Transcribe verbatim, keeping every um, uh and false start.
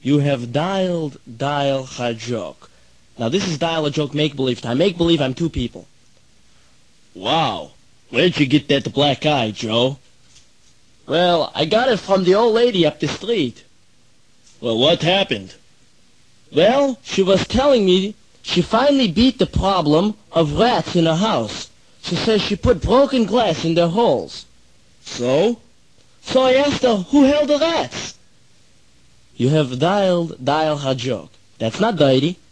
You have dialed Dial a Joke. Now this is Dial a Joke make-believe time. Make-believe I'm two people. Wow, where'd you get that black eye, Joe? Well, I got it from the old lady up the street. Well, what happened? Well, she was telling me she finally beat the problem of rats in her house. She says she put broken glass in their holes. So? So I asked her, who held the rats? You have dialed Dial a Joke. That's not dirty.